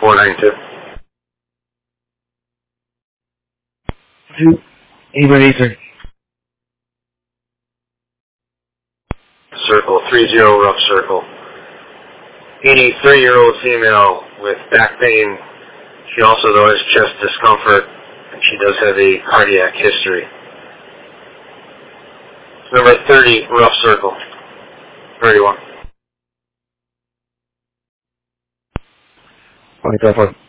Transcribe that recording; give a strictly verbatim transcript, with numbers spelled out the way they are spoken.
four nine two. Two. Ava Ether. Circle, three zero rough circle. eighty-three-year-old female with back pain. She also, though, has chest discomfort, and she does have a cardiac history. Number thirty, rough circle. thirty-one. twenty-four.